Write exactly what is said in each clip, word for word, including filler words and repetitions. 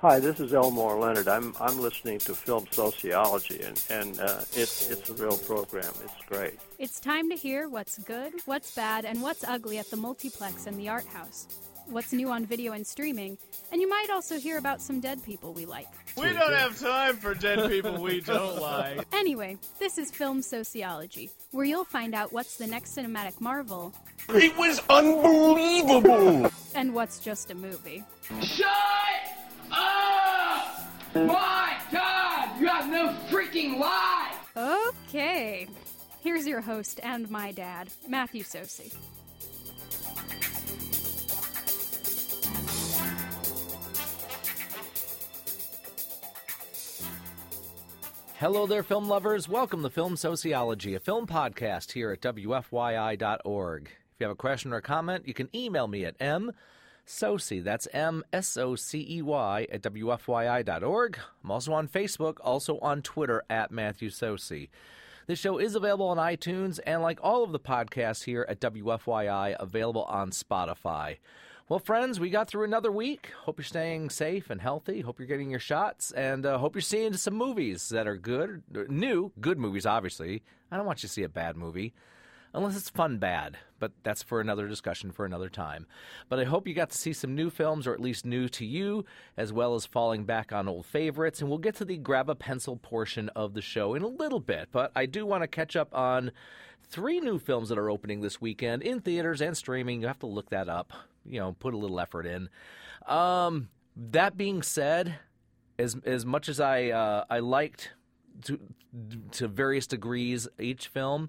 Hi, this is Elmore Leonard. I'm I'm listening to Film Sociology, and, and uh, it's it's a real program. It's great. It's time to hear what's good, what's bad, and what's ugly at the multiplex and the art house. What's new on video and streaming, and you might also hear about some dead people we like. We don't have time for dead people we don't like. Anyway, this is Film Sociology, where you'll find out what's the next cinematic marvel. It was unbelievable! And what's just a movie. Shut up! My God, you have no freaking life! Okay, here's your host and my dad, Matthew Sosi. Hello there, film lovers. Welcome to Film Sociology, a film podcast here at W F Y I dot org. If you have a question or a comment, you can email me at msocey, that's M S O C E Y, at W F Y I dot org. I'm also on Facebook, also on Twitter, at Matthew Sosi. This show is available on iTunes, and like all of the podcasts here at W F Y I, available on Spotify. Well, friends, we got through another week. Hope you're staying safe and healthy. Hope you're getting your shots, and uh, hope you're seeing some movies that are good, new, good movies, obviously. I don't want you to see a bad movie, unless it's fun bad, but that's for another discussion for another time. But I hope you got to see some new films, or at least new to you, as well as falling back on old favorites, and we'll get to the grab a pencil portion of the show in a little bit, but I do want to catch up on three new films that are opening this weekend in theaters and streaming. You have to look that up. You know, put a little effort in. Um, that being said, as as much as I uh, I liked to to various degrees each film,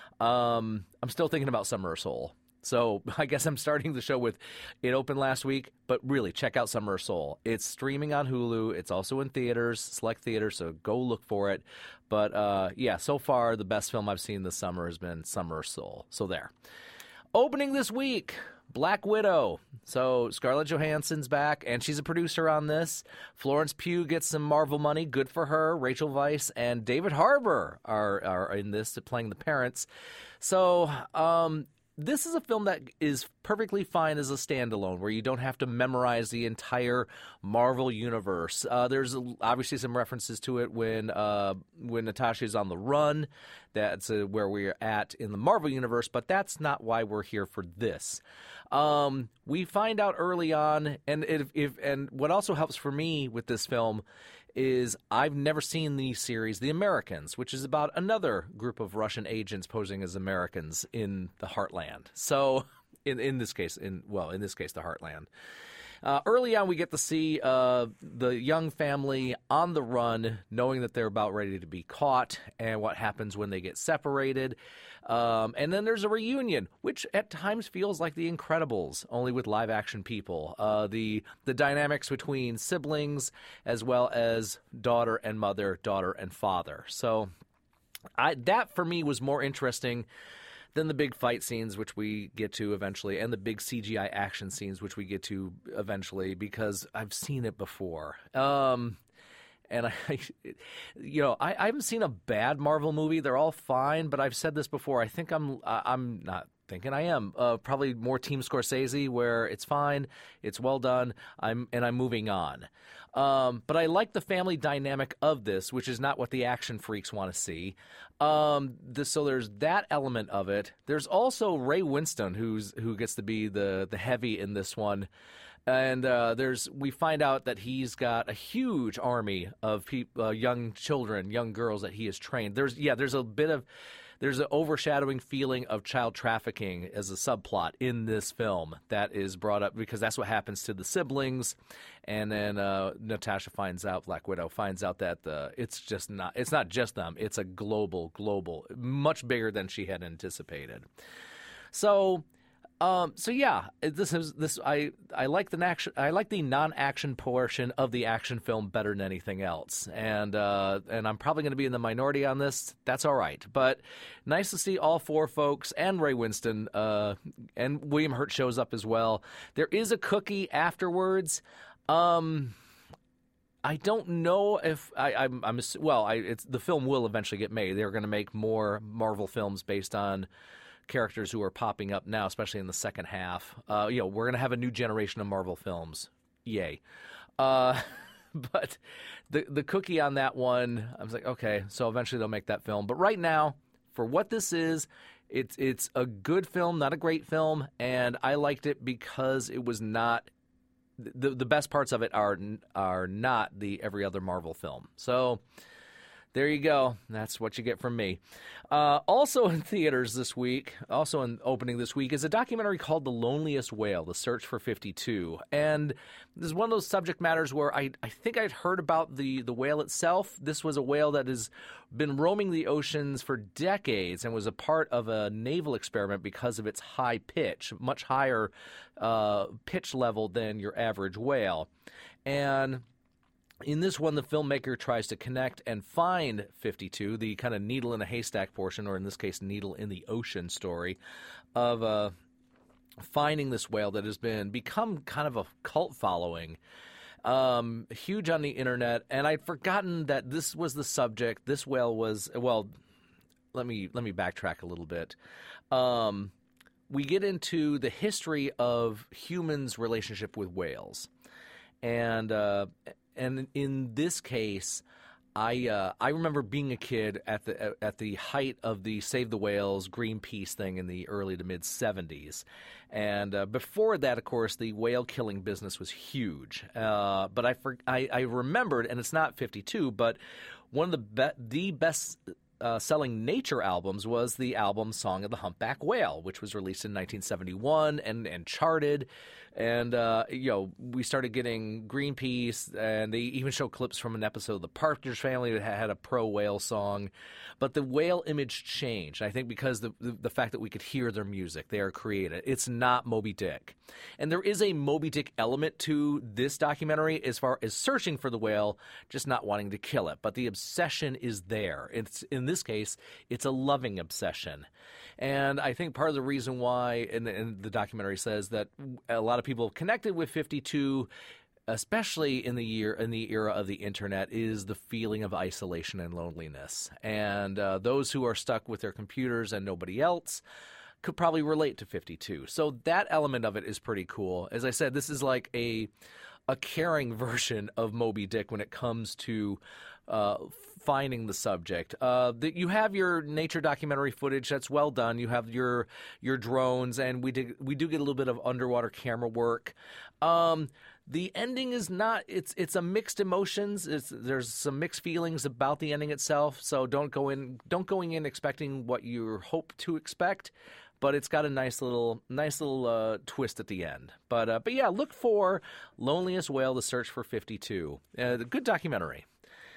um, I'm still thinking about Summer of Soul. So I guess I'm starting the show with it opened last week, but really check out Summer of Soul. It's streaming on Hulu. It's also in theaters, select theaters, so go look for it. But uh, yeah, so far the best film I've seen this summer has been Summer of Soul. So there. Opening this week, Black Widow. So Scarlett Johansson's back, and she's a producer on this. Florence Pugh gets some Marvel money. Good for her. Rachel Weisz and David Harbour are, are in this, playing the parents. So um, this is a film that is perfectly fine as a standalone, where you don't have to memorize the entire Marvel universe. Uh, there's obviously some references to it when uh, when Natasha's on the run. That's uh, where we're at in the Marvel universe, but that's not why we're here for this. Um, we find out early on, and if, if and what also helps for me with this film is I've never seen the series The Americans, which is about another group of Russian agents posing as Americans in the Heartland. So, in in this case, in well, in this case, the Heartland. Uh, early on, we get to see uh, the young family on the run, knowing that they're about ready to be caught, and what happens when they get separated. Um, and then there's a reunion, which at times feels like The Incredibles, only with live-action people. Uh, the the dynamics between siblings, as well as daughter and mother, daughter and father. So I, that, for me, was more interesting than the big fight scenes, which we get to eventually, and the big C G I action scenes, which we get to eventually, because I've seen it before. Um, and, I, you know, I, I haven't seen a bad Marvel movie. They're all fine, but I've said this before. I think I'm I'm not thinking I am. Uh, probably more Team Scorsese, where it's fine, it's well done, I'm and I'm moving on. Um, but I like the family dynamic of this, which is not what the action freaks want to see. Um, this, so there's that element of it. There's also Ray Winstone, who's who gets to be the the heavy in this one, and uh, there's we find out that he's got a huge army of peop, uh, young children, young girls that he has trained. There's yeah, there's a bit of There's an overshadowing feeling of child trafficking as a subplot in this film that is brought up because that's what happens to the siblings. And then uh, Natasha finds out, Black Widow finds out that uh, it's just not it's not just them. It's a global, global, much bigger than she had anticipated. So, um, so yeah, this is this. I I like the action. I like the non-action portion of the action film better than anything else, and uh, and I'm probably going to be in the minority on this. That's all right, but nice to see all four folks and Ray Winstone uh, and William Hurt shows up as well. There is a cookie afterwards. Um, I don't know if I, I'm. I'm well. I, it's the film will eventually get made. They're going to make more Marvel films based on characters who are popping up now, especially in the second half. Uh, you know, we're going to have a new generation of Marvel films. Yay. Uh, but the the cookie on that one, I was like, okay, so eventually they'll make that film. But right now, for what this is, it's it's a good film, not a great film, and I liked it because it was not the the best parts of it are are not the every other Marvel film. So there you go. That's what you get from me. Uh, also in theaters this week, also in opening this week, is a documentary called The Loneliest Whale, The Search for fifty-two. And this is one of those subject matters where I, I think I'd heard about the, the whale itself. This was a whale that has been roaming the oceans for decades and was a part of a naval experiment because of its high pitch, much higher uh, pitch level than your average whale. And in this one, the filmmaker tries to connect and find fifty-two, the kind of needle in a haystack portion, or in this case, needle in the ocean story, of uh, finding this whale that has been become kind of a cult following, um, huge on the internet. And I'd forgotten that this was the subject. This whale was, well, let me let me backtrack a little bit. Um, we get into the history of humans' relationship with whales, and uh, And in this case, I uh, I remember being a kid at the at the height of the Save the Whales Greenpeace thing in the early to mid seventies, and uh, before that, of course, the whale killing business was huge. Uh, but I, for, I I remembered, and it's not fifty-two, but one of the be- the best uh, selling nature albums was the album Song of the Humpback Whale, which was released in nineteen seventy-one and and charted. And, uh, you know, we started getting Greenpeace, and they even show clips from an episode of The Partridge Family that had a pro-whale song. But the whale image changed, I think, because the, the the fact that we could hear their music. They are created. It's not Moby Dick. And there is a Moby Dick element to this documentary as far as searching for the whale, just not wanting to kill it. But the obsession is there. It's in this case, it's a loving obsession. And I think part of the reason why, and, and the documentary says that a lot of people connected with fifty-two, especially in the year in the era of the internet, is the feeling of isolation and loneliness. And uh, those who are stuck with their computers and nobody else could probably relate to fifty-two. So that element of it is pretty cool. As I said, this is like a a caring version of Moby Dick when it comes to uh, finding the subject. Uh, that you have your nature documentary footage that's well done. You have your your drones, and we did we do get a little bit of underwater camera work. Um, the ending is not. It's it's a mixed emotions. It's, there's some mixed feelings about the ending itself. So don't go in don't going in expecting what you hope to expect. But it's got a nice little, nice little uh, twist at the end. But uh, but yeah, look for Loneliest Whale: The Search for fifty-two. Uh, good documentary.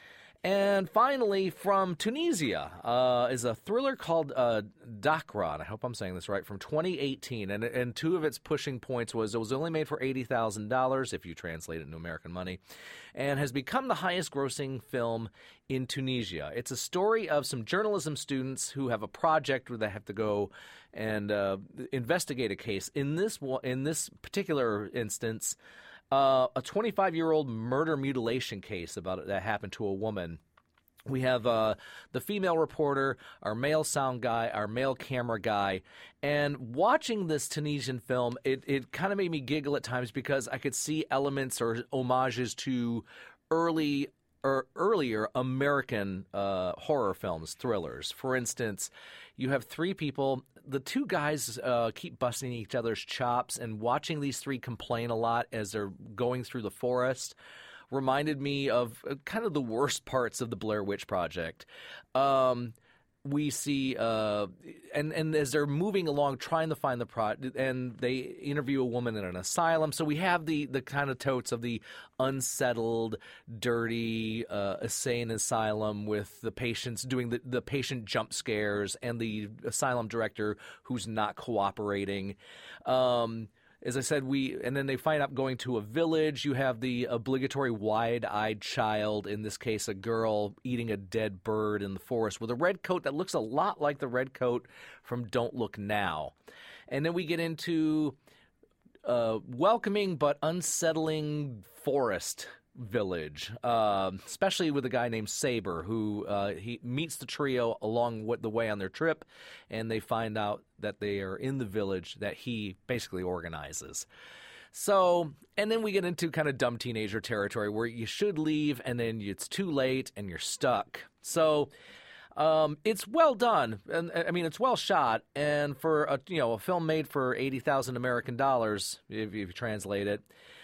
And finally, from Tunisia, uh, is a thriller called uh, Dakra. I hope I'm saying this right, from twenty eighteen. And and two of its pushing points was it was only made for eighty thousand dollars, if you translate it into American money, and has become the highest-grossing film in Tunisia. It's a story of some journalism students who have a project where they have to go and uh, investigate a case. In this in this particular instance, Uh, a twenty-five-year-old murder mutilation case about it that happened to a woman. We have uh, the female reporter, our male sound guy, our male camera guy, and watching this Tunisian film, it, it kind of made me giggle at times because I could see elements or homages to early or earlier American uh, horror films, thrillers. For instance, you have three people. The two guys uh, keep busting each other's chops, and watching these three complain a lot as they're going through the forest reminded me of kind of the worst parts of the Blair Witch Project. Um, we see, uh, and, and as they're moving along trying to find the pro, and they interview a woman in an asylum. So we have the, the kind of totes of the unsettled, dirty, uh, insane asylum with the patients doing the, the patient jump scares and the asylum director who's not cooperating. Um, As I said, we and then they find out going to a village. You have the obligatory wide-eyed child, in this case a girl, eating a dead bird in the forest with a red coat that looks a lot like the red coat from Don't Look Now. And then we get into uh, welcoming but unsettling forest village, uh, especially with a guy named Saber, who uh, he meets the trio along with the way on their trip, and they find out that they are in the village that he basically organizes. So, and then we get into kind of dumb teenager territory where you should leave and then it's too late and you're stuck. So, um, it's well done. And I mean, it's well shot. And for a, you know, a film made for eighty thousand American dollars, if, if you translate it,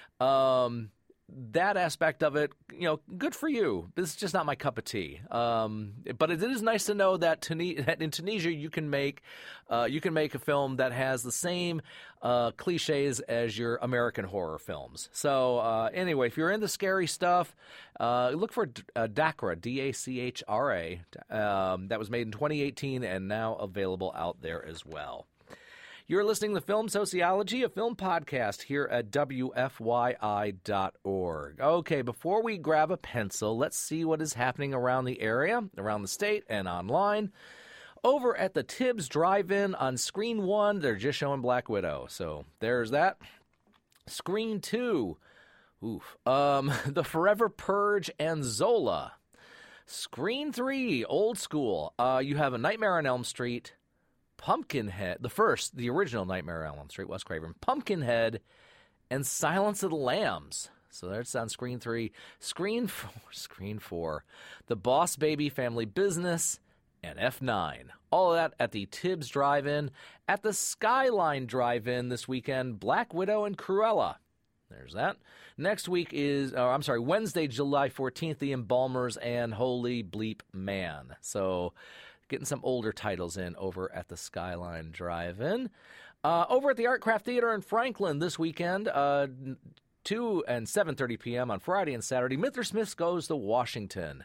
um, that aspect of it, you know, good for you. This is just not my cup of tea. Um, but it is nice to know that, Tuni- that in Tunisia you can make uh, you can make a film that has the same uh, cliches as your American horror films. So uh, anyway, if you're into scary stuff, uh, look for uh, Dachra, D A C H R A. Um, that was made in twenty eighteen and now available out there as well. You're listening to Film Sociology, a film podcast here at W F Y I dot org. Okay, before we grab a pencil, let's see what is happening around the area, around the state, and online. Over at the Tibbs Drive-In on Screen one, they're just showing Black Widow. So there's that. Screen two, oof, um, The Forever Purge and Zola. Screen three, old school. Uh, you have A Nightmare on Elm Street, Pumpkinhead, the first, the original Nightmare on Elm Street, Wes Craven, Pumpkinhead, and Silence of the Lambs. So that's on screen three. Screen four, screen four, The Boss Baby Family Business, and F nine. All of that at the Tibbs Drive-In. At the Skyline Drive-In this weekend, Black Widow and Cruella. There's that. Next week is, oh, I'm sorry, Wednesday, July fourteenth, The Embalmers and Holy Bleep Man. So getting some older titles in over at the Skyline Drive-In. Uh, over at the Artcraft Theater in Franklin this weekend, uh, two and seven thirty p.m. on Friday and Saturday, Mister Smith's Goes to Washington.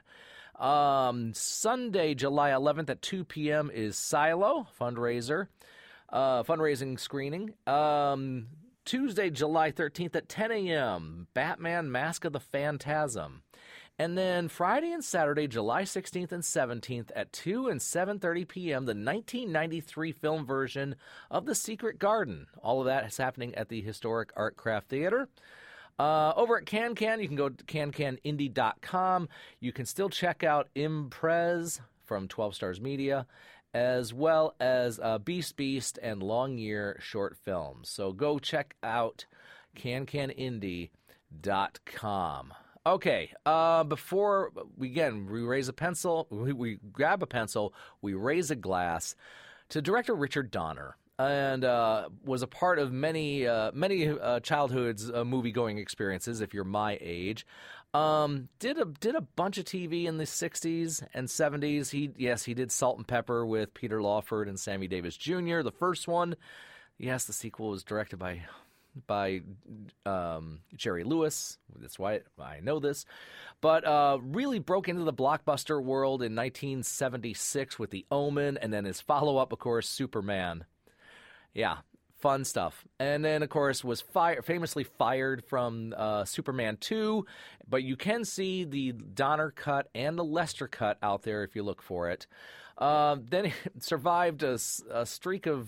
Um, Sunday, July eleventh at two p.m. is Silo, fundraiser, uh, fundraising screening. Um, Tuesday, July thirteenth at ten a.m., Batman Mask of the Phantasm. And then Friday and Saturday, July sixteenth and seventeenth at two and seven thirty p.m., the nineteen ninety-three film version of The Secret Garden. All of that is happening at the historic Artcraft Theater. Uh, over at Can Can, you can go to can can indie dot com. You can still check out Imprez from twelve Stars Media, as well as uh, Beast Beast and Long Year short films. So go check out can can indie dot com. Okay, uh, before we, again, we raise a pencil, we, we grab a pencil, we raise a glass to director Richard Donner, and uh, was a part of many uh, many uh, childhood's uh, movie-going experiences, if you're my age. Um, did a did a bunch of T V in the sixties and seventies. He yes, he did Salt and Pepper with Peter Lawford and Sammy Davis Junior, the first one. Yes, the sequel was directed by... by um, Jerry Lewis. That's why I know this. But uh, really broke into the blockbuster world in nineteen seventy-six with The Omen, and then his follow-up, of course, Superman. Yeah, fun stuff. And then, of course, was fire- famously fired from uh, Superman two, but you can see the Donner cut and the Lester cut out there if you look for it. Uh, then he survived a, a streak of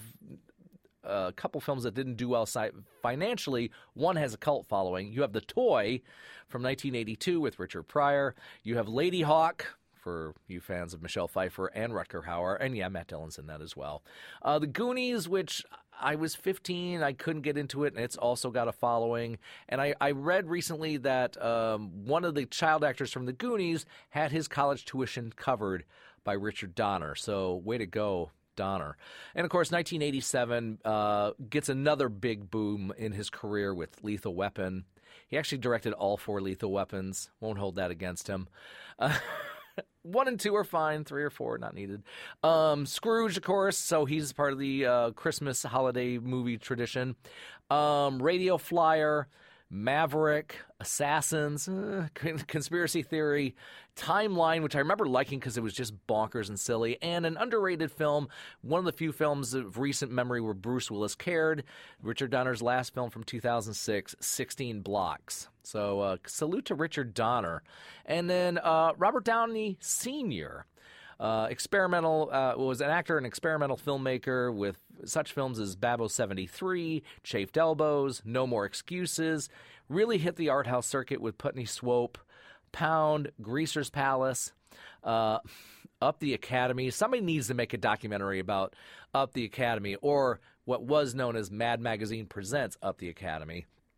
a couple films that didn't do well financially. One has a cult following. You have The Toy from nineteen eighty-two with Richard Pryor. You have Lady Hawk, for you fans of Michelle Pfeiffer and Rutger Hauer. And yeah, Matt Dillon's in that as well. Uh, the Goonies, which I was fifteen. I couldn't get into it, and it's also got a following. And I, I read recently that um, one of the child actors from The Goonies had his college tuition covered by Richard Donner. So way to go, Donner. And, of course, nineteen eighty-seven uh, gets another big boom in his career with Lethal Weapon. He actually directed all four Lethal Weapons. Won't hold that against him. Uh, one and two are fine. Three or four, not needed. Um, Scrooge, of course, so he's part of the uh, Christmas holiday movie tradition. Um, Radio Flyer, Maverick, Assassins, uh, Conspiracy Theory, Timeline, which I remember liking because it was just bonkers and silly, and an underrated film, one of the few films of recent memory where Bruce Willis cared, Richard Donner's last film from two thousand six, sixteen Blocks. So uh, salute to Richard Donner. And then uh, Robert Downey Senior Uh, experimental uh, was an actor and experimental filmmaker with such films as Babbo seventy-three, Chafed Elbows, No More Excuses. Really hit the art house circuit with Putney Swope, Pound, Greaser's Palace, uh, Up the Academy. Somebody needs to make a documentary about Up the Academy, or what was known as Mad Magazine Presents Up the Academy.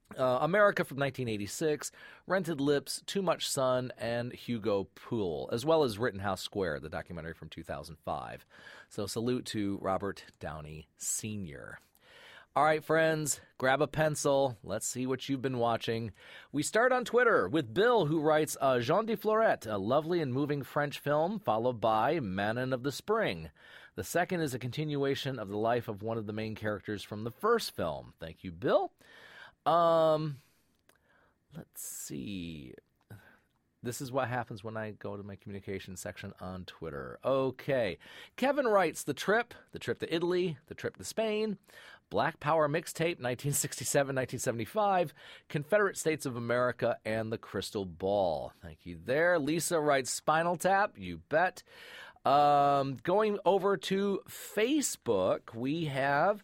Uh, America from nineteen eighty-six, Rented Lips, Too Much Sun, and Hugo Poole, as well as Rittenhouse Square, the documentary from two thousand five. So salute to Robert Downey Senior All right, friends, grab a pencil. Let's see what you've been watching. We start on Twitter with Bill, who writes uh, Jean de Florette, a lovely and moving French film, followed by Manon of the Spring. The second is a continuation of the life of one of the main characters from the first film. Thank you, Bill. Um, let's see. This is what happens when I go to my communication section on Twitter. Okay. Kevin writes, The Trip, The Trip to Italy, The Trip to Spain, Black Power Mixtape, nineteen sixty-seven to nineteen seventy-five, Confederate States of America, and The Crystal Ball. Thank you there. Lisa writes, Spinal Tap, you bet. Um, going over to Facebook, we have...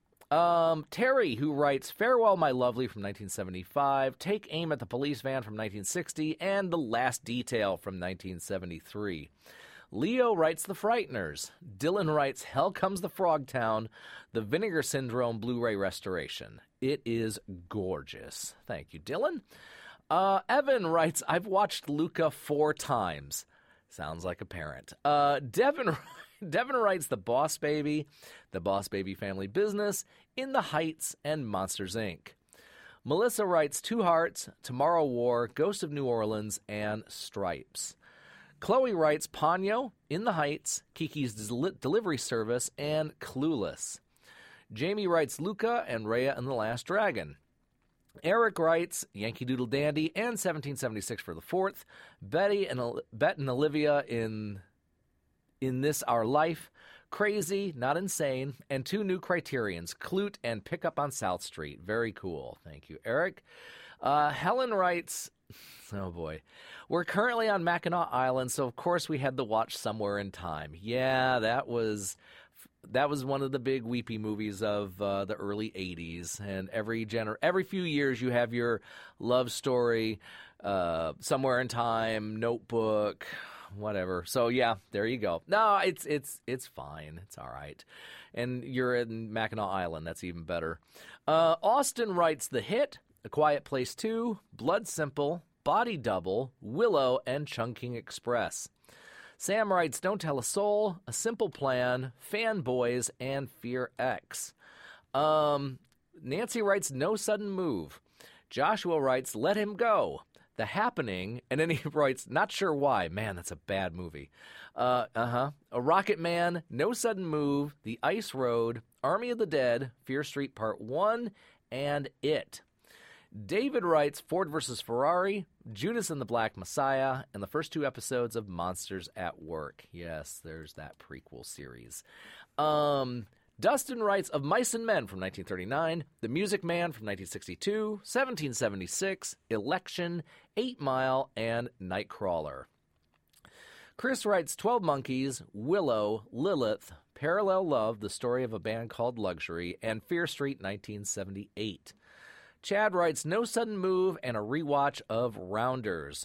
Um, Terry, who writes, Farewell, My Lovely from nineteen seventy-five, Take Aim at the Police Van from nineteen sixty, and The Last Detail from nineteen seventy-three. Leo writes The Frighteners. Dylan writes Hell Comes the Frogtown, the Vinegar Syndrome Blu-ray restoration. It is gorgeous. Thank you, Dylan. Uh, Evan writes, I've watched Luca four times. Sounds like a parent. Uh, Devin Devin writes The Boss Baby, The Boss Baby Family Business, In the Heights, and Monsters, Incorporated. Melissa writes Two Hearts, Tomorrow War, Ghost of New Orleans, and Stripes. Chloe writes Ponyo, In the Heights, Kiki's Del- Delivery Service, and Clueless. Jamie writes Luca and Raya and the Last Dragon. Eric writes Yankee Doodle Dandy and seventeen seventy-six for the fourth. Betty and Bet and Olivia in in This Our Life. Crazy, Not Insane, and two new Criterions, Clute and Pickup on South Street. Very cool. Thank you, Eric. Uh, Helen writes, oh boy, we're currently on Mackinac Island, so of course we had to watch Somewhere in Time. Yeah, that was that was one of the big weepy movies of uh, the early eighties, and every gener- every few years you have your love story, uh, Somewhere in Time, Notebook, whatever. So yeah, there you go. No, it's it's it's fine. It's all right. And you're in Mackinac Island. That's even better. Uh, Austin writes The Hit, A Quiet Place two, Blood Simple, Body Double, Willow, and Chungking Express. Sam writes Don't Tell a Soul, A Simple Plan, Fanboys, and Fear X. Um, Nancy writes No Sudden Move. Joshua writes Let Him Go, The Happening, and then he writes Not Sure Why. Man, that's a bad movie. Uh, uh-huh. A Rocket Man, No Sudden Move, The Ice Road, Army of the Dead, Fear Street Part one, and It. David writes Ford versus Ferrari, Judas and the Black Messiah, and the first two episodes of Monsters at Work. Yes, there's that prequel series. Um, Dustin writes Of Mice and Men from nineteen thirty-nine, The Music Man from nineteen sixty-two, seventeen seventy-six, Election, Eight Mile, and Nightcrawler. Chris writes twelve Monkeys, Willow, Lilith, Parallel Love, The Story of a Band Called Luxury, and Fear Street nineteen seventy-eight. Chad writes No Sudden Move and a rewatch of Rounders.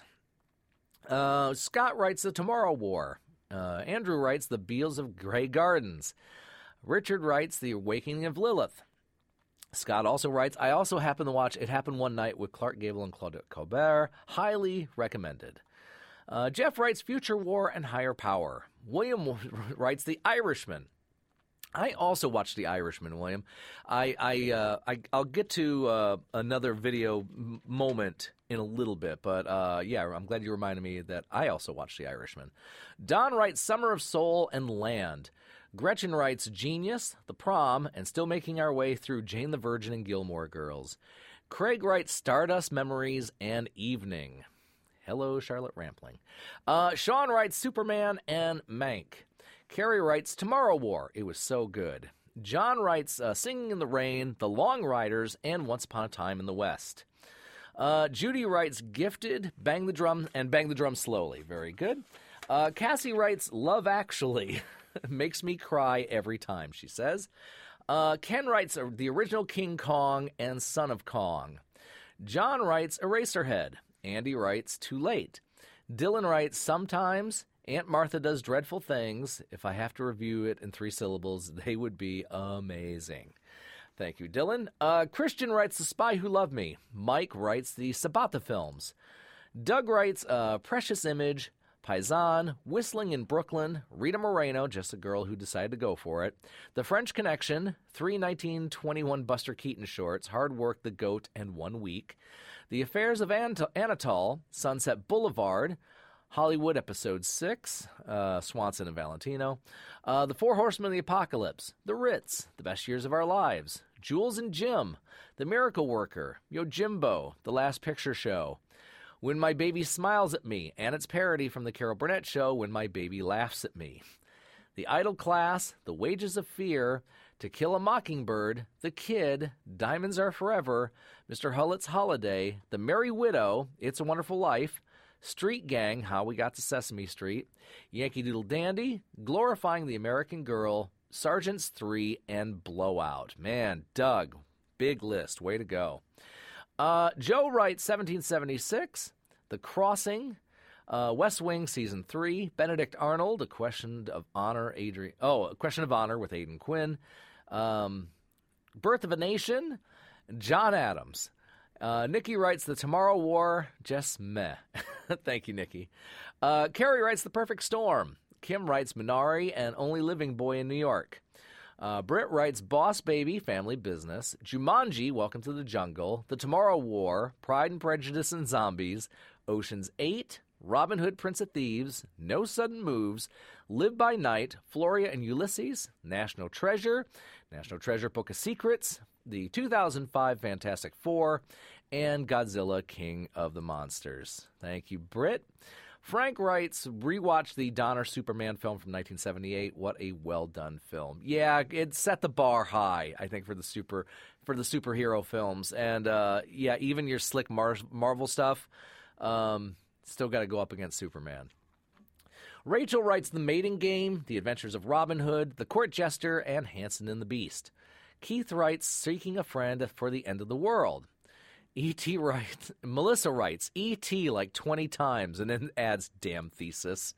Uh, Scott writes The Tomorrow War. Uh, Andrew writes The Beals of Grey Gardens. Richard writes The Awakening of Lilith. Scott also writes, I also happened to watch It Happened One Night with Clark Gable and Claude Colbert. Highly recommended. Uh, Jeff writes Future War and Higher Power. William writes The Irishman. I also watched The Irishman, William. I, I, uh, I, I'll get to uh, another video m- moment in a little bit, but uh, yeah, I'm glad you reminded me that I also watched The Irishman. Don writes Summer of Soul and Land. Gretchen writes Genius, The Prom, and still making our way through Jane the Virgin and Gilmore Girls. Craig writes Stardust Memories and Evening. Hello, Charlotte Rampling. Uh, Sean writes Superman and Mank. Carrie writes Tomorrow War. It was so good. John writes uh, Singing in the Rain, The Long Riders, and Once Upon a Time in the West. Uh, Judy writes Gifted, Bang the Drum, and Bang the Drum Slowly. Very good. Uh, Cassie writes Love Actually. Makes me cry every time, she says. Uh, Ken writes uh, the original King Kong and Son of Kong. John writes Eraserhead. Andy writes Too Late. Dylan writes Sometimes. Aunt Martha Does Dreadful Things. If I have to review it in three syllables, they would be amazing. Thank you, Dylan. Uh, Christian writes The Spy Who Loved Me. Mike writes the Sabata films. Doug writes uh, Precious Image, Paisan, Whistling in Brooklyn, Rita Moreno, just a girl who decided to go for it, The French Connection, three nineteen twenty-one Buster Keaton shorts, Hard Work, The Goat, and One Week, The Affairs of Ant- Anatole, Sunset Boulevard, Hollywood Episode six, uh, Swanson and Valentino, uh, The Four Horsemen of the Apocalypse, The Ritz, The Best Years of Our Lives, Jules and Jim, The Miracle Worker, Yojimbo, The Last Picture Show, When My Baby Smiles at Me, and its parody from the Carol Burnett show, When My Baby Laughs at Me. The Idle Class, The Wages of Fear, To Kill a Mockingbird, The Kid, Diamonds Are Forever, Mister Hullett's Holiday, The Merry Widow, It's a Wonderful Life, Street Gang, How We Got to Sesame Street, Yankee Doodle Dandy, Glorifying the American Girl, Sergeants three, and Blowout. Man, Doug, big list. Way to go. Uh, Joe writes seventeen seventy-six, The Crossing, uh, West Wing Season three, Benedict Arnold, A Question of Honor, Adrian, oh, A Question of Honor with Aidan Quinn, um, Birth of a Nation, John Adams. Uh, Nikki writes The Tomorrow War, just meh. Thank you, Nikki. Uh, Carrie writes The Perfect Storm. Kim writes Minari and Only Living Boy in New York. Uh, Britt writes Boss Baby, Family Business, Jumanji, Welcome to the Jungle, The Tomorrow War, Pride and Prejudice and Zombies, Ocean's eight, Robin Hood, Prince of Thieves, No Sudden Moves, Live by Night, Floria and Ulysses, National Treasure, National Treasure Book of Secrets, the two thousand five Fantastic Four, and Godzilla, King of the Monsters. Thank you, Britt. Frank writes, rewatch the Donner Superman film from nineteen seventy-eight. What a well-done film. Yeah, it set the bar high, I think, for the super for the superhero films. And, uh, yeah, even your slick Mar- Marvel stuff, um, still got to go up against Superman. Rachel writes The Mating Game, The Adventures of Robin Hood, The Court Jester, and Hanson and the Beast. Keith writes, Seeking a Friend for the End of the World. E T writes, Melissa writes, E T like twenty times, and then adds, damn thesis.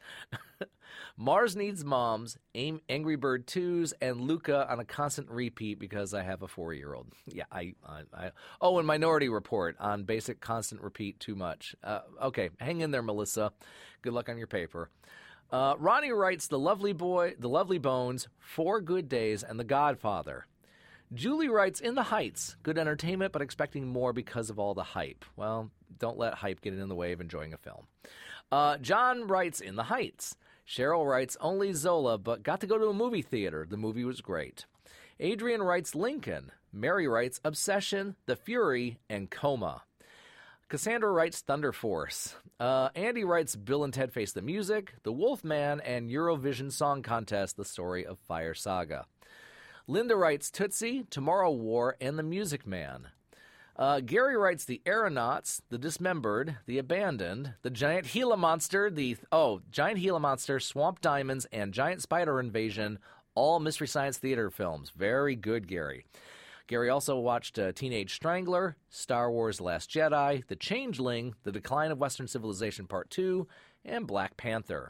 Mars Needs Moms, Aim, Angry Bird twos, and Luca on a constant repeat because I have a four-year-old. Yeah, I, I, I oh, and Minority Report on basic constant repeat too much. Uh, okay, hang in there, Melissa. Good luck on your paper. Uh, Ronnie writes, The Lovely Boy, The Lovely Bones, Four Good Days, and The Godfather. Julie writes, In the Heights, good entertainment, but expecting more because of all the hype. Well, don't let hype get in the way of enjoying a film. Uh, John writes, In the Heights. Cheryl writes, Only Zola, but got to go to a movie theater. The movie was great. Adrian writes, Lincoln. Mary writes, Obsession, The Fury, and Coma. Cassandra writes, Thunder Force. Uh, Andy writes, Bill and Ted Face the Music, The Wolfman, and Eurovision Song Contest, The Story of Fire Saga. Linda writes Tootsie, Tomorrow War, and The Music Man. Uh, Gary writes The Aeronauts, The Dismembered, The Abandoned, The Giant Gila Monster, the oh Giant Gila Monster, Swamp Diamonds, and Giant Spider Invasion, all Mystery Science Theater films. Very good, Gary. Gary also watched uh, Teenage Strangler, Star Wars Last Jedi, The Changeling, The Decline of Western Civilization Part two, and Black Panther.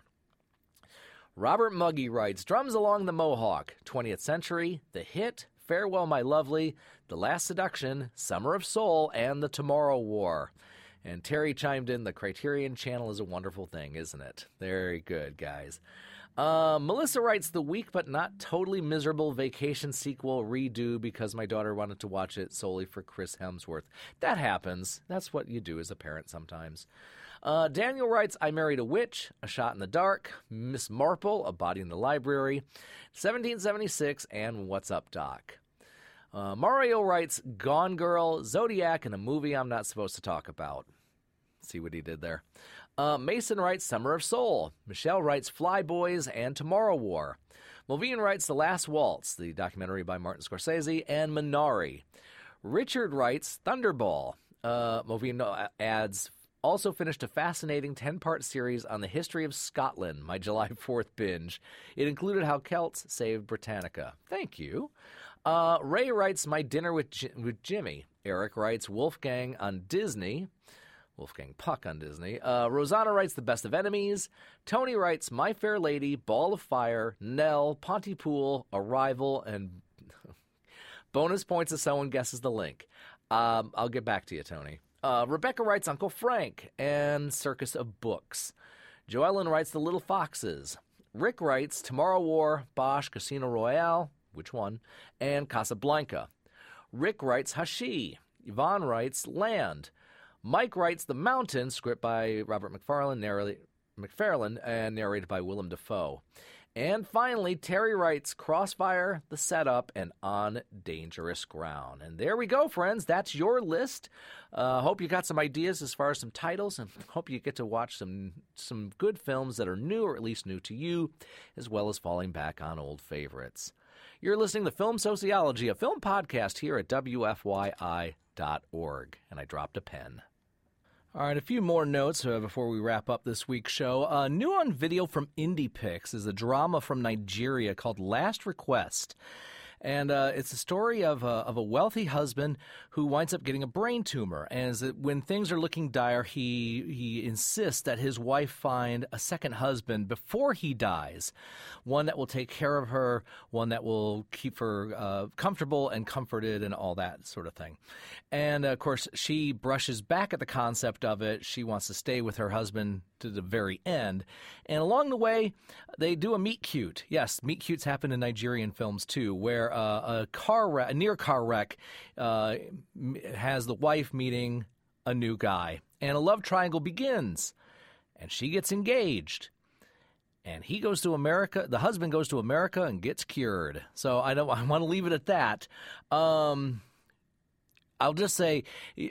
Robert Muggy writes, Drums Along the Mohawk, twentieth Century, The Hit, Farewell My Lovely, The Last Seduction, Summer of Soul, and The Tomorrow War. And Terry chimed in, the Criterion Channel is a wonderful thing, isn't it? Very good, guys. Uh, Melissa writes, The weak but not totally miserable Vacation sequel redo because my daughter wanted to watch it solely for Chris Hemsworth. That happens. That's what you do as a parent sometimes. Uh, Daniel writes, I Married a Witch, A Shot in the Dark, Miss Marple, A Body in the Library, seventeen seventy-six, and What's Up, Doc? Uh, Mario writes, Gone Girl, Zodiac, and a movie I'm not supposed to talk about. See what he did there. Uh, Mason writes, Summer of Soul. Michelle writes, Fly Boys and Tomorrow War. Mulveen writes, The Last Waltz, the documentary by Martin Scorsese, and Minari. Richard writes, Thunderball. Uh, Mulveen adds, also finished a fascinating ten-part series on the history of Scotland, my July fourth binge. It included how Celts saved Britannica. Thank you. Uh, Ray writes, My Dinner with, J- with Jimmy. Eric writes, Wolfgang on Disney. Wolfgang Puck on Disney. Uh, Rosanna writes, The Best of Enemies. Tony writes, My Fair Lady, Ball of Fire, Nell, Pontypool, Arrival, and Bonus points if someone guesses the link. Um, I'll get back to you, Tony. Uh, Rebecca writes Uncle Frank and Circus of Books. Joellen writes The Little Foxes. Rick writes Tomorrow War, Bosch, Casino Royale, which one, and Casablanca. Rick writes Hashi. Yvonne writes Land. Mike writes The Mountain, script by Robert McFarlane, narrate, McFarlane and narrated by Willem Dafoe. And finally, Terry writes Crossfire, The Setup, and On Dangerous Ground. And there we go, friends. That's your list. Uh, hope you got some ideas as far as some titles, and hope you get to watch some some good films that are new, or at least new to you, as well as falling back on old favorites. You're listening to Film Sociology, a film podcast here at W F Y I dot org. And I dropped a pen. All right, a few more notes uh, before we wrap up this week's show. Uh, new on video from IndiePix is a drama from Nigeria called Last Request. And uh, it's a story of a, of a wealthy husband who winds up getting a brain tumor. And as it, when things are looking dire, he he insists that his wife find a second husband before he dies, one that will take care of her, one that will keep her uh, comfortable and comforted and all that sort of thing. And, uh, of course, she brushes back at the concept of it. She wants to stay with her husband to the very end. And along the way, they do a meet cute. Yes, meet cutes happen in Nigerian films, too, where uh, a car wreck, a near car wreck uh, has the wife meeting a new guy. And a love triangle begins. And she gets engaged. And he goes to America. The husband goes to America and gets cured. So I don't. I want to leave it at that. Um... I'll just say,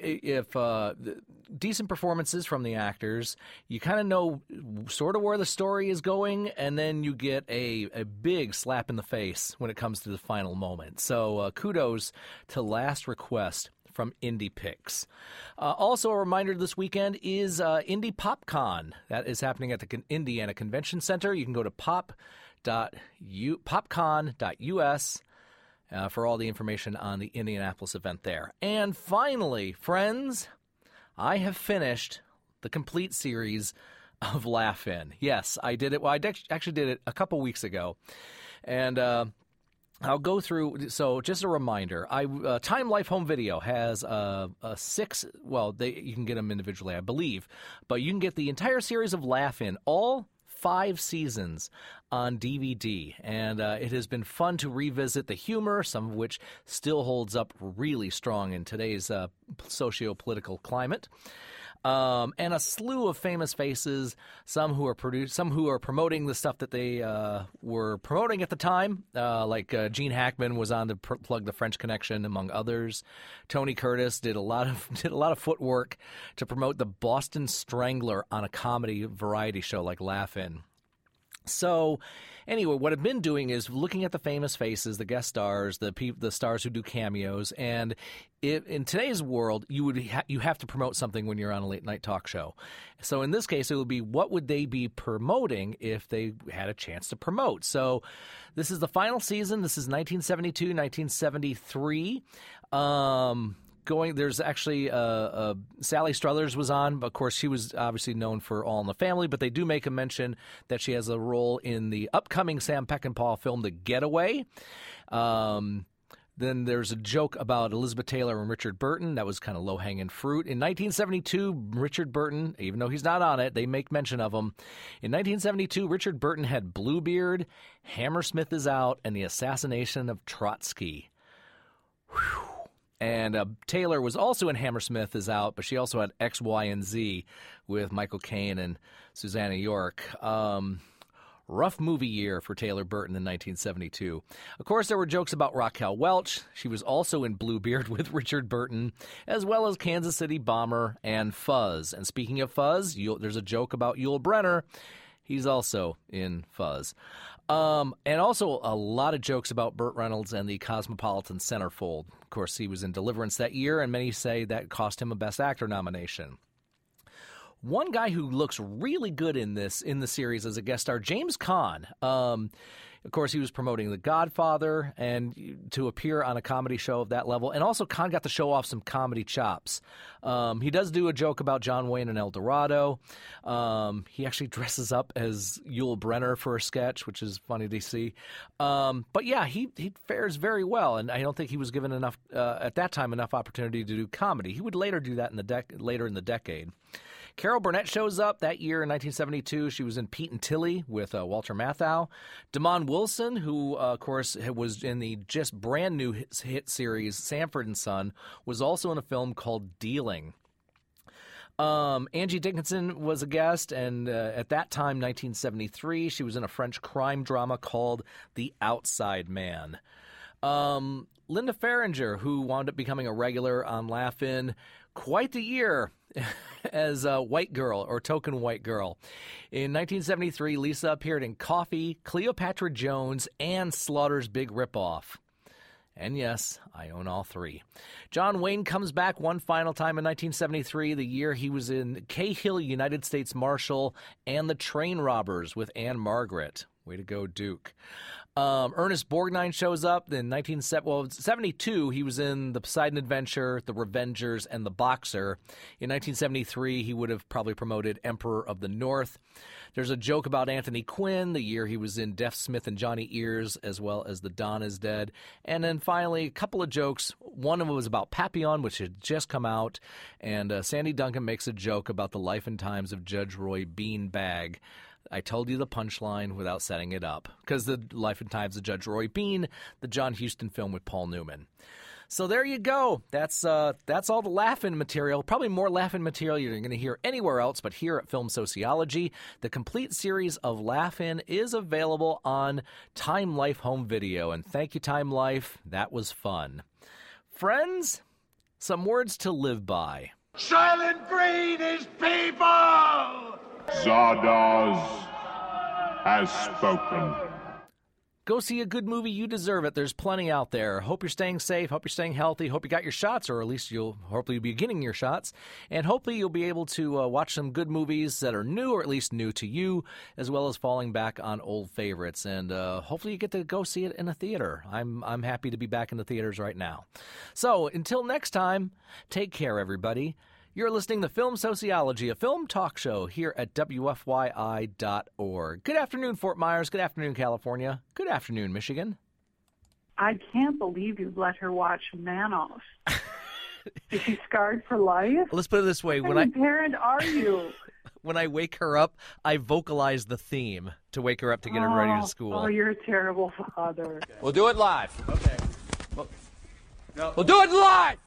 if uh, decent performances from the actors, you kind of know sort of where the story is going, and then you get a, a big slap in the face when it comes to the final moment. So uh, kudos to Last Request from IndiePix. Uh, also, a reminder this weekend is uh, Indie PopCon. That is happening at the Con- Indiana Convention Center. You can go to pop dot u popcon dot u s Uh, for all the information on the Indianapolis event there. And finally, friends, I have finished the complete series of Laugh-In. Yes, I did it. Well, I de- actually did it a couple weeks ago. And uh, I'll go through. So just a reminder, I uh, Time Life Home Video has uh, a six, well, they, you can get them individually, I believe. But you can get the entire series of Laugh-In, all five seasons on D V D, and uh, it has been fun to revisit the humor, some of which still holds up really strong in today's uh, socio-political climate. Um, and a slew of famous faces, some who are produce, some who are promoting the stuff that they uh, were promoting at the time, uh, like uh, Gene Hackman was on to pr- plug the French Connection, among others. Tony Curtis did a lot of did a lot of footwork to promote the Boston Strangler on a comedy variety show like Laugh-In. So, anyway, what I've been doing is looking at the famous faces, the guest stars, the pe- the stars who do cameos, and it, in today's world, you would ha- you have to promote something when you're on a late night talk show. So, in this case, it would be what would they be promoting if they had a chance to promote? So, this is the final season. This is nineteen seventy-two, nineteen seventy-three. Um. Going, there's actually uh, uh, Sally Struthers was on. Of course, she was obviously known for All in the Family, but they do make a mention that she has a role in the upcoming Sam Peckinpah film, The Getaway. Um, then there's a joke about Elizabeth Taylor and Richard Burton. That was kind of low-hanging fruit. In nineteen seventy-two, Richard Burton, even though he's not on it, they make mention of him. In nineteen seventy-two, Richard Burton had Bluebeard, Hammersmith is Out, and the assassination of Trotsky. Whew. And uh, Taylor was also in Hammersmith is Out, but she also had X, Y, and Z with Michael Caine and Susanna York. Um, rough movie year for Taylor Burton in nineteen seventy-two. Of course, there were jokes about Raquel Welch. She was also in Bluebeard with Richard Burton, as well as Kansas City Bomber and Fuzz. And speaking of Fuzz, Yul, there's a joke about Yul Brynner. He's also in Fuzz. Um, and also a lot of jokes about Burt Reynolds and the Cosmopolitan Centerfold. Of course, he was in Deliverance that year, and many say that cost him a Best Actor nomination. One guy who looks really good in this in the series as a guest star, James Caan. Um, Of course, he was promoting The Godfather and to appear on a comedy show of that level, and also Caan got to show off some comedy chops. Um, he does do a joke about John Wayne and El Dorado. Um, he actually dresses up as Yul Brynner for a sketch, which is funny to see. Um, but yeah, he, he fares very well, and I don't think he was given enough uh, at that time enough opportunity to do comedy. He would later do that in the dec- later in the decade. Carol Burnett shows up that year in nineteen seventy-two. She was in Pete and Tilly with uh, Walter Matthau. Damon Wilson, who, uh, of course, was in the just brand new hit, hit series Sanford and Son, was also in a film called Dealing. Um, Angie Dickinson was a guest, and uh, at that time, nineteen seventy-three, she was in a French crime drama called The Outside Man. Um, Linda Farringer, who wound up becoming a regular on Laugh-In, quite the year as a white girl or token white girl. In nineteen seventy-three, Lisa appeared in Coffee, Cleopatra Jones, and Slaughter's Big Ripoff. And yes, I own all three. John Wayne comes back one final time in nineteen seventy-three, the year he was in Cahill, United States Marshal, and The Train Robbers with Anne Margaret. Way to go, Duke. Um, Ernest Borgnine shows up in nineteen seventy-two. He was in The Poseidon Adventure, The Revengers, and The Boxer. In nineteen seventy-three, he would have probably promoted Emperor of the North. There's a joke about Anthony Quinn, the year he was in Deaf Smith and Johnny Ears, as well as The Don is Dead. And then finally, a couple of jokes. One of them was about Papillon, which had just come out. And uh, Sandy Duncan makes a joke about the life and times of Judge Roy Beanbag. I told you the punchline without setting it up, because the Life and Times of Judge Roy Bean, the John Huston film with Paul Newman. So there you go. That's uh, that's all the Laugh-In material. Probably more Laugh-In material you're going to hear anywhere else but here at Film Sociology. The complete series of Laugh-In is available on Time Life Home Video. And thank you, Time Life. That was fun. Friends, some words to live by. Silent Green is people! Zardoz has spoken. Go see a good movie. You deserve it. There's plenty out there. Hope you're staying safe. Hope you're staying healthy. Hope you got your shots, or at least you'll hopefully be getting your shots. And hopefully you'll be able to uh, watch some good movies that are new, or at least new to you, as well as falling back on old favorites. And uh, hopefully you get to go see it in a theater. I'm I'm happy to be back in the theaters right now. So until next time, take care, everybody. You're listening to Film Sociology, a film talk show here at W F Y I dot org. Good afternoon, Fort Myers. Good afternoon, California. Good afternoon, Michigan. I can't believe you let her watch Manos. Is she scarred for life? Let's put it this way. What when kind of parent are you? When I wake her up, I vocalize the theme to wake her up to get her ready to school. Oh, you're a terrible father. We'll do it live. Okay. We'll, no. we'll do it live!